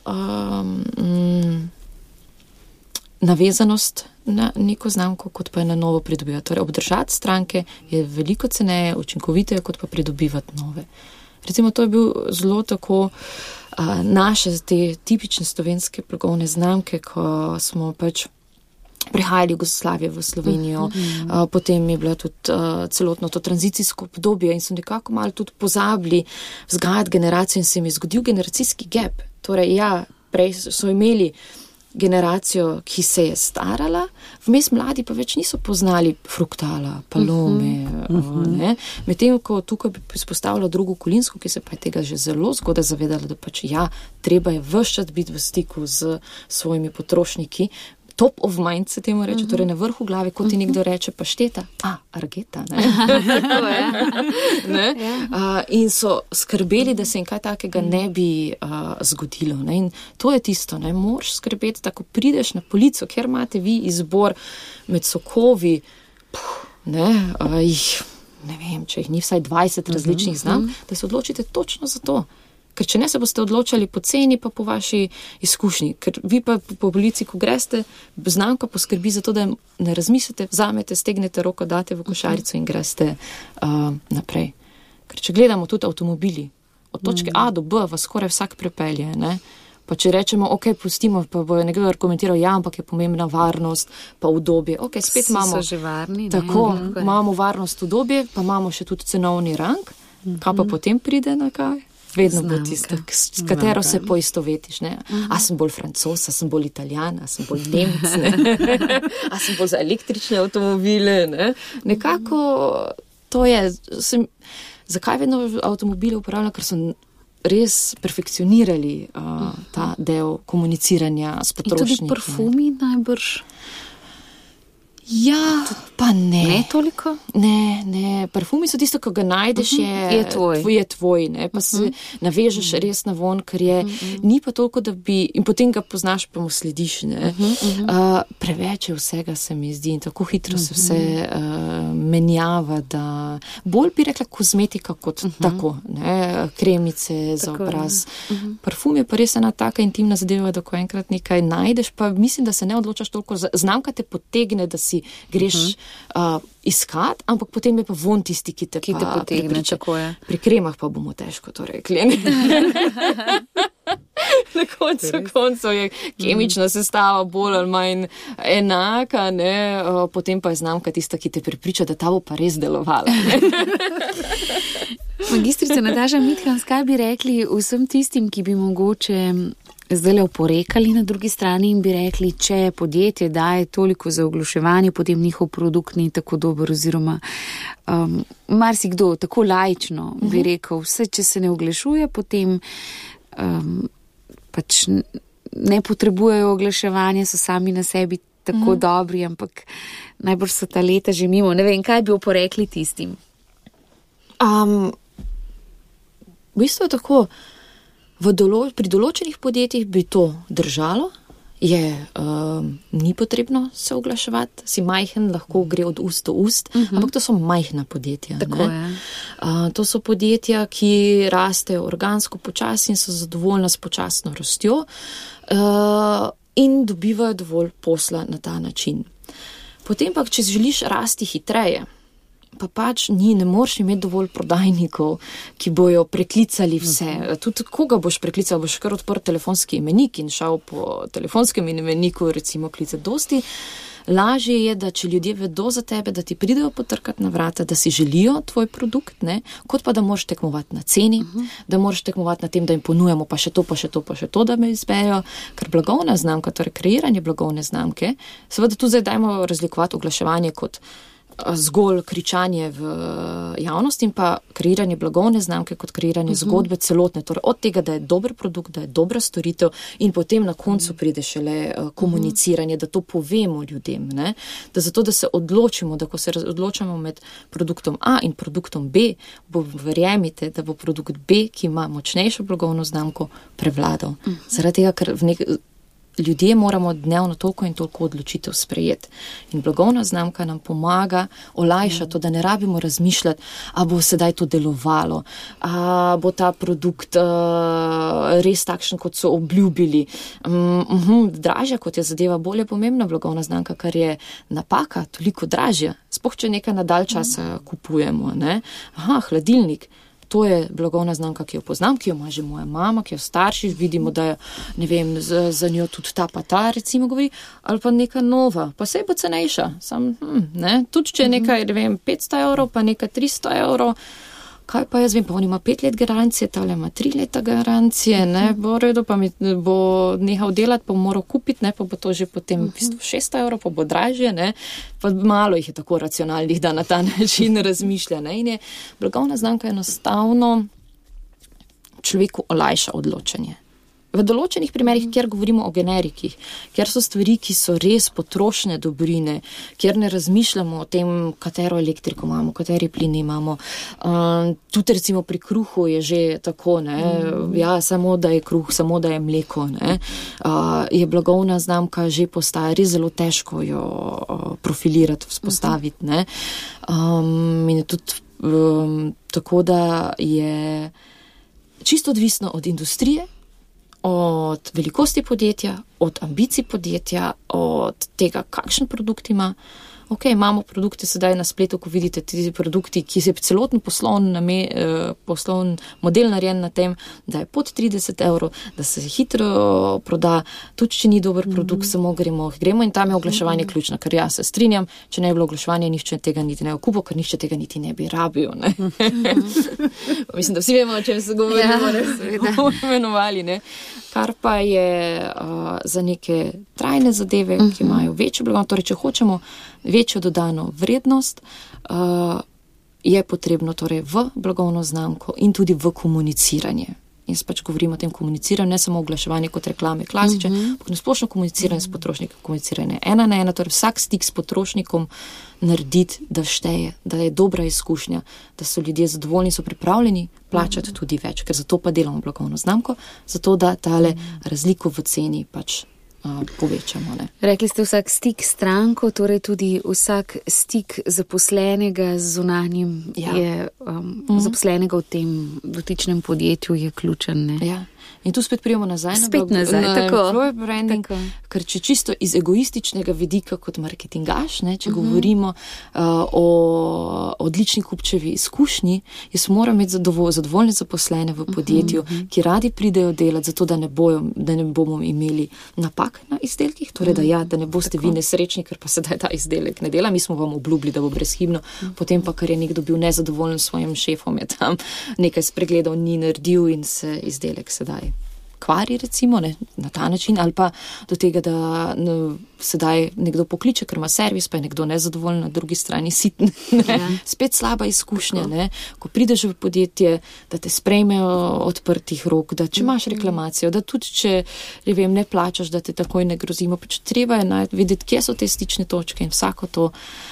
navezanost na neko znamko, kot pa je na novo pridobivati. Torej, obdržati stranke je veliko ceneje, učinkoviteje, kot pa pridobivati nove. Recimo, to je bil zelo tako naše te tipične slovenske blagovne znamke, ko smo pač prihajali Jugoslavijo v Slovenijo, potem je bilo tudi celotno to tranzicijsko obdobje in so nekako malo tudi pozabili vzgajati generacijo in se jim je zgodil generacijski gap. Torej, ja, prej so imeli generacijo, ki se je starala, vmes mladi pa več niso poznali fruktala, palome, ne. Medtem, ko tukaj bi izpostavila drugo kolinsko, ki se pa je tega že zelo zgodaj zavedala, da pač ja, treba je ves čas biti v stiku z svojimi potrošniki, top of mind se temu reče, torej na vrhu glave, kot ti nekdo reče, pašteta, argeta, ne? In so skrbeli, da se jim kaj takega ne bi zgodilo, ne? In to je tisto, ne? Moraš skrbeti, da ko prideš na polico, kjer imate vi izbor med sokovi, ne vem, če jih ni vsaj 20 različnih znamk, da se odločite točno za to. Ker če ne se boste odločali po ceni, pa po vaši izkušnji. Ker vi pa po polici, ko greste, znamka poskrbi za to, da ne razmislite, vzamete, stegnete roko, date v košarico in greste naprej. Ker če gledamo tudi avtomobili, od točke A do B vas skoraj vsak prepelje, ne? Pa če rečemo, pustimo, pa bo nekdo argumentiral, ampak je pomembna varnost, pa udobje. Spet imamo. So že varni. Tako, imamo varnost, udobje, pa imamo še tudi cenovni rang. Kaj pa potem pride na kaj? Vedno bo tista, s katero se poistovetiš, ne? A sem bolj Francoz, a sem bolj Italijan, a sem bolj Nemec, ne? A sem bolj za električne avtomobile, ne? Nekako to je, zakaj vedno avtomobile uporabljam, ker so res perfekcionirali ta del komuniciranja s potrošniki. In tudi parfumi najbrž? Ja, pa ne. Ne toliko? Ne. Parfumi so tisto, ko ga najdeš, je tvoj, ne. Pa se navežeš res na von, ker je, ni pa toliko, da bi, in potem ga poznaš, pa mu slediš, ne. Preveč je vsega, se mi zdi, in tako hitro se vse menjava, da bolj bi rekla kozmetika kot tako, ne. Kremice za obraz. Parfum je pa res ena taka intimna zadeva, da ko enkrat nekaj najdeš, pa mislim, da se ne odločaš toliko, znamka te potegne, da si greš iskat, ampak potem je pa von tisti, ki te potegne, tako je. Pri kremah pa bomo težko to rekli. Na koncu je kemična sestava bolj ali manj enaka, ne? Potem pa je znamka tista, ki te prepriča, da ta bo pa res delovala. Magistrica Nataša Mithans, kaj bi rekli vsem tistim, ki bi mogoče zdaj oporekali na drugi strani in bi rekli, če podjetje daje toliko za oglaševanje, potem njihov produkt ni tako dober, oziroma marsikdo tako laično bi rekel, vse, če se ne oglašuje, potem pač ne potrebujejo oglaševanja, so sami na sebi tako dobri, ampak najbolj so ta leta že mimo. Ne vem, kaj bi oporekli tistim? V bistvu je tako, pri določenih podjetjih bi to držalo, ni potrebno se oglaševati, si majhen, lahko gre od ust do ust, ampak to so majhna podjetja. Tako je. To so podjetja, ki rastejo organsko počasi in so zadovoljna s počasno rastjo. in dobivajo dovolj posla na ta način. Potem pa, če želiš rasti hitreje, pa pač ne moreš imeti dovolj prodajnikov, ki bojo preklicali vse. Tudi koga boš preklical, boš kar odprl telefonski imenik in šel po telefonskem imeniku recimo klicati dosti. Lažje je, da če ljudje vedo za tebe, da ti pridejo potrkati na vrata, da si želijo tvoj produkt, ne, kot pa da moraš tekmovati na ceni, da moraš tekmovati na tem, da jim ponujemo pa še to, da me izbejo, ker blagovna znamka, torej kreiranje blagovne znamke, seveda tu zdaj dajmo razlikovati oglaševanje kot zgolj kričanje v javnosti in pa kreiranje blagovne znamke kot kreiranje zgodbe celotne, torej od tega, da je dober produkt, da je dobra storitev in potem na koncu pride šele komuniciranje, da to povemo ljudem, ne? Da zato, da se odločimo, da ko se odločamo med produktom A in produktom B, verjemite, da bo produkt B, ki ima močnejšo blagovno znamko, prevladal. Zaradi tega, ker ljudje moramo dnevno toliko in toliko odločitev sprejeti. In blagovna znamka nam pomaga olajšati to, da ne rabimo razmišljati, a bo sedaj to delovalo, a bo ta produkt res takšen, kot so obljubili. Dražja, kot je zadeva, bolj je pomembna blagovna znamka, kar je napaka toliko dražja. Sploh, če nekaj na dalj časa kupujemo, ne? Hladilnik. To je blagovna znamka, ki jo poznam, ki jo ima že moja mama, ki jo starši, vidimo, da je, ne vem, za njo tudi ta pa ta, recimo govori, ali pa neka nova, pa sej bo cenejša. Tudi, če je nekaj, ne vem, 500 €, pa nekaj 300 €, kaj pa jaz vem, pa on ima 5 let garancije, tale ima 3 leta garancije, ne, bo redo, pa mi bo nehal delati, pa moral kupiti, ne, pa bo to že potem v bistvu 600 €, pa bo dražje, ne, pa malo jih je tako racionalnih, da na ta način razmišlja, ne, in je blagovna znamka enostavno človeku olajša odločanje. V določenih primerih, kjer govorimo o generikih, kjer so stvari, ki so res potrošne dobrine, kjer ne razmišljamo o tem, katero elektriko imamo, kateri plin imamo. Tudi recimo pri kruhu je že tako, ne, ja, samo da je kruh, samo da je mleko, ne, je blagovna znamka že postaja res zelo težko jo profilirati, vzpostaviti, ne. In je tudi tako, da je čisto odvisno od industrije, od velikosti podjetja, od ambicij podjetja, od tega, kakšen produkt ima. Ok, imamo produkte sedaj na spletu, ko vidite ti produkti, ki se celoten poslovni model narejen na tem, da je pod 30 €, da se hitro proda, tudi če ni dober produkt, samo gremo in tam je oglaševanje ključno, ker jaz se strinjam, če ne bi bilo oglaševanje, nihče tega niti ne okupo, ker nihče tega niti ne bi rabil, ne. Mislim, da vsi vemo, o čem se govorimo, imenovali, ne. Kar pa je za neke trajne zadeve, ki imajo večjo blagovno, torej če hočemo večjo dodano vrednost, je potrebno torej v blagovno znamko in tudi v komuniciranje. Jaz pač govorim o tem komuniciranju, ne samo oglaševanje kot reklame klasične, ampak nasplošno komuniciranje s potrošnikom, komuniciranje 1 na 1, torej vsak stik s potrošnikom narediti, da šteje, da je dobra izkušnja, da so ljudje zadovoljni, so pripravljeni plačati tudi več, ker zato pa delamo blagovno znamko, zato da tale razliko v ceni pač povečamo, ne. Rekli ste vsak stik s stranko, torej tudi vsak stik zaposlenega z zunanjim je zaposlenega v tem dotičnem podjetju je ključen, ne. Ja. In tu spet prijemo nazaj na employer branding, ker če čisto iz egoističnega vidika kot marketingaš, ne, če govorimo o odlični kupčevi izkušnji, jaz moram imeti zadovoljne zaposlene v podjetju, ki radi pridejo delati, zato da ne bomo imeli napak na izdelkih, torej da ne boste vi nesrečni, ker pa sedaj ta izdelek ne dela, mi smo vam obljubili, da bo brezhibno, potem pa, ker je nekdo bil nezadovoljen s svojim šefom, je tam nekaj spregledal, ni naredil in se izdelek sedaj kvari, recimo, ne, na ta način, ali pa do tega, da sedaj nekdo pokliče, ker ima servis, pa je nekdo nezadovoljen, na drugi strani sitn, spet slaba izkušnja, ne, ko prideš v podjetje, da te sprejmejo odprtih rok, da če imaš reklamacijo, da tudi če, ne plačaš, da te takoj ne grozimo, pač treba je videti, kje so te stične točke in vsako to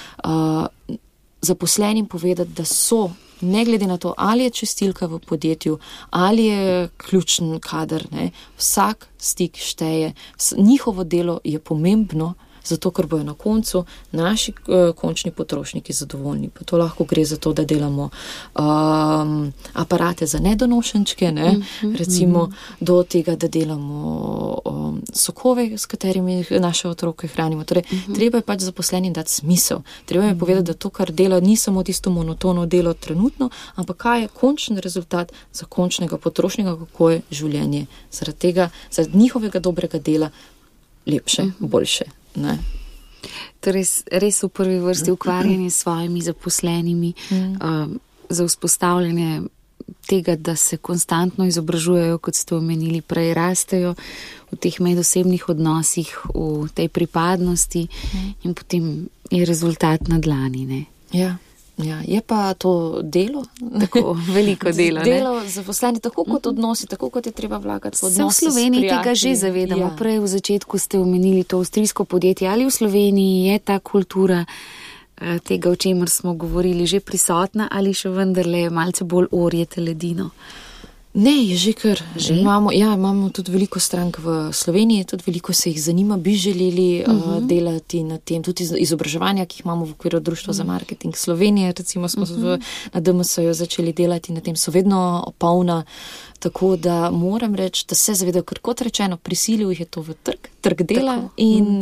zaposlenim povedati, da so, ne glede na to, ali je čistilka v podjetju, ali je ključen kader, ne, vsak stik šteje, njihovo delo je pomembno, zato ker bojo na koncu naši končni potrošniki zadovoljni. Pa to lahko gre za to, da delamo aparate za nedonošenčke, ne? Recimo do tega, da delamo sokove, s katerimi naše otroke hranimo. Torej, treba je pač zaposlenim dati smisel. Treba je povedati, da to, kar dela, ni samo tisto monotono delo trenutno, ampak kaj je končni rezultat za končnega potrošnika, kako je življenje. Zaradi tega, zaradi njihovega dobrega dela lepše, boljše. Ne? Torej, res v prvi vrsti ukvarjanje s svojimi zaposlenimi, za vzpostavljanje tega, da se konstantno izobražujejo, kot ste omenili, prej rastejo v teh medosebnih odnosih, v tej pripadnosti in potem je rezultat na dlani. Ne? Ja, je pa to delo. Tako, veliko dela. Delo zaposleni, tako kot odnosi, tako kot je treba vlagati v odnose. V Sloveniji tega že zavedamo. Ja. Prej v začetku ste omenili to avstrijsko podjetje. Ali v Sloveniji je ta kultura tega, o čemer smo govorili, že prisotna ali še vendarle malce bolj orjete ledino? Ne, je že kar. Imamo tudi veliko strank v Sloveniji, tudi veliko se jih zanima, bi želeli delati na tem, tudi izobraževanja, ki jih imamo v okviru Društva za marketing Slovenije, recimo smo na DMS-ju začeli delati na tem, so vedno polna, tako da moram reči, da se zavedajo, ker kot rečeno, prisilil jih je to v trg dela in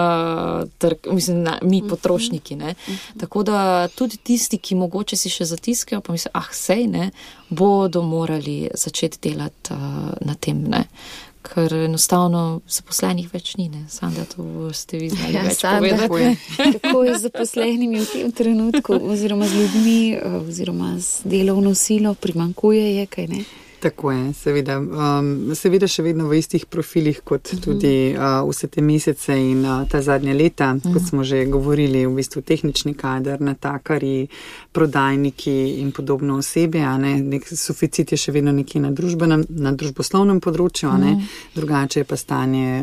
mi potrošniki. Ne? Tako da tudi tisti, ki mogoče si še zatiskajo, pa mislijo, sej, ne, bodo morali začeti delati na tem, ne. Ker enostavno zaposlenih več ni, ne. Sanda, to ste vi znali več povedati. Kako je z zaposlenimi v tem trenutku, oziroma z ljudmi, oziroma z delovno silo, primanjkuje je kaj, ne? Tako je, seveda še vedno v istih profilih kot tudi vse te mesece in ta zadnja leta, kot smo že govorili, v bistvu tehnični kader, natakari, prodajniki in podobno osebje, nek suficit je še vedno nekje na družboslovnem področju, drugače je pa stanje,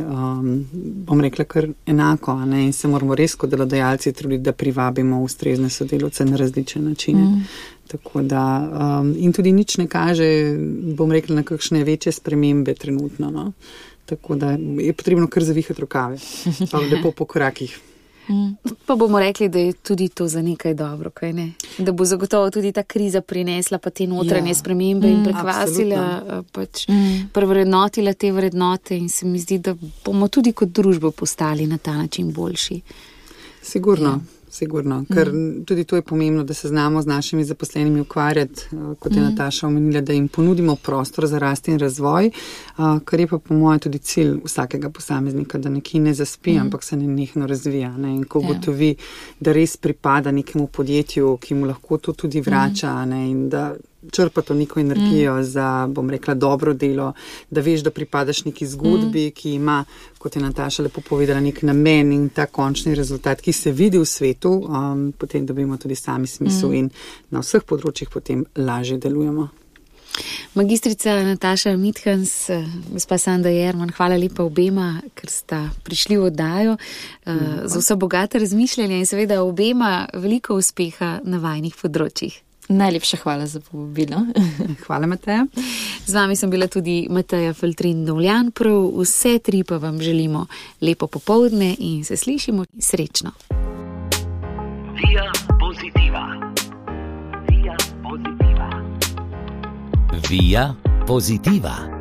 bom rekla, kar enako, in se moramo res kot delodajalci truditi, da privabimo ustrezne sodelavce na različne načine. Tako da, in tudi nič ne kaže, bom rekla, na kakšne večje spremembe trenutno, no. Tako da je potrebno kar zavihati rokave, pa lepo po korakih. Pa bomo rekli, da je tudi to za nekaj dobro, kaj ne? Da bo zagotovo tudi ta kriza prinesla pa te notranje spremembe in prekvasila, pač prevrednotila te vrednote in se mi zdi, da bomo tudi kot družbo postali na ta način boljši. Sigurno. Ker tudi to je pomembno, da se znamo z našimi zaposlenimi ukvarjati, kot je Nataša omenila, da jim ponudimo prostor za rast in razvoj, kar je pa po mojem tudi cilj vsakega posameznika, da nekje ne zaspi, ampak se nenehno razvija. Ne? In ko gotovi, da res pripada nekemu podjetju, ki mu lahko to tudi vrača, in da črpa to neko energijo za, bom rekla, dobro delo, da veš, da pripadaš neki zgodbi, ki ima, kot je Nataša lepo povedala, nek namen in ta končni rezultat, ki se vidi v svetu, potem dobimo tudi sami smisel in na vseh področjih potem lažje delujemo. Magistrica Nataša Mithans, gospa Sanda Jerman, hvala lepa obema, ker sta prišli v oddajo za vsa bogata razmišljanja in seveda obema veliko uspeha na vajnih področjih. Najlepša hvala za povabilo. Hvala, Mateja. Z vami sem bila tudi Mateja Feltrin-Dovljan, prav vse tri pa vam želimo lepo popoldne in se slišimo srečno. Via Positiva. Via Positiva. Via Positiva.